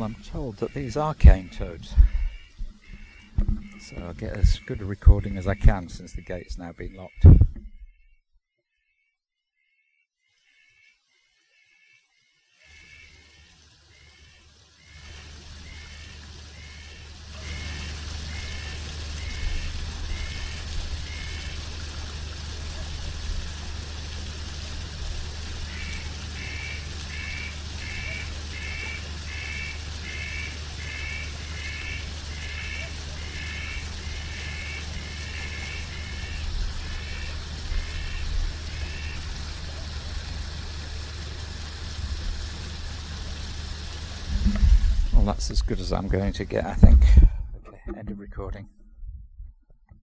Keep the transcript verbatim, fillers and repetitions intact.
I'm told that these are cane toads, so I'll get as good a recording as I can since the gate's now been locked. Well, that's as good as I'm going to get, I think. Okay, end of recording.